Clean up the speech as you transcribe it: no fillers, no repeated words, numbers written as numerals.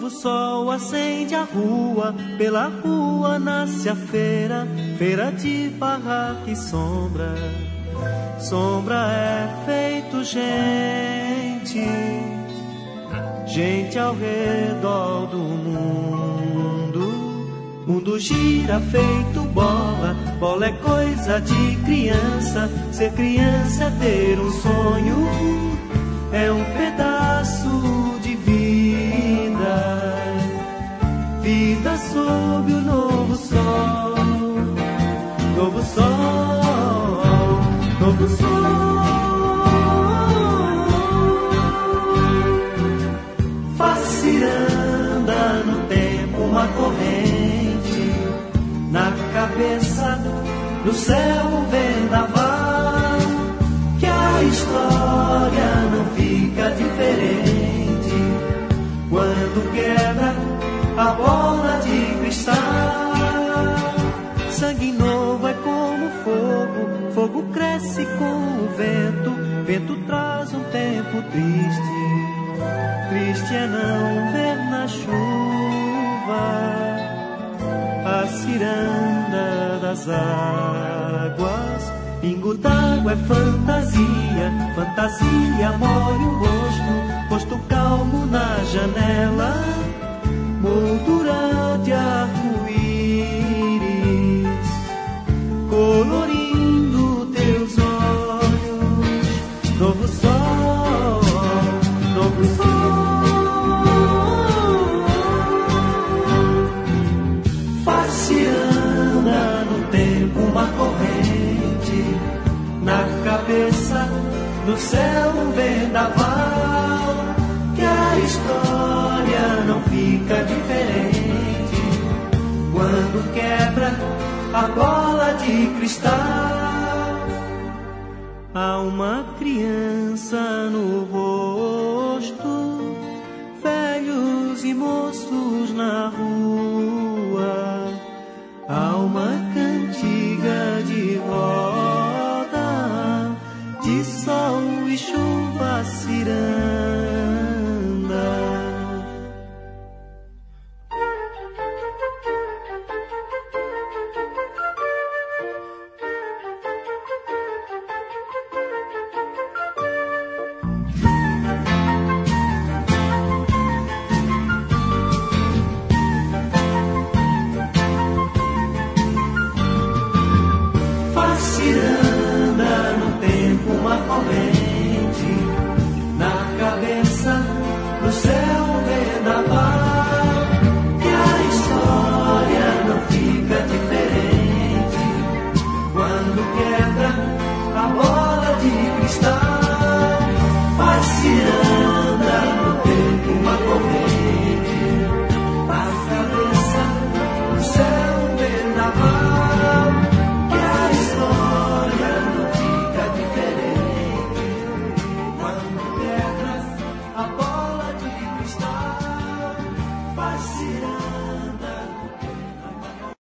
novo sol acende a rua, pela rua nasce a feira, feira de barraca e sombra. Sombra é feito gente, gente ao redor do mundo. Mundo gira feito bola, bola é coisa de criança. Ser criança é ter um sonho, é um pedaço de vida. Vida sob o novo sol, novo sol, novo sol. Faz ciranda no tempo uma corrente, na cabeça, no céu um vendaval, que a história não fica diferente quando quebra a bola de cristal. Sangue novo é como fogo, fogo cresce com o vento, vento traz um tempo triste, triste é não ver na chuva a ciranda das águas. Pingo d'água é fantasia, fantasia molha o rosto, rosto calmo na janela, moldura de arco-íris, colorindo teus olhos. Novo sol, novo sol, faz ciranda no tempo uma corrente, na cabeça, no céu um vendaval, que a história não fica diferente quando quebra a bola de cristal. Há uma criança no rosto, velhos e moços na rua,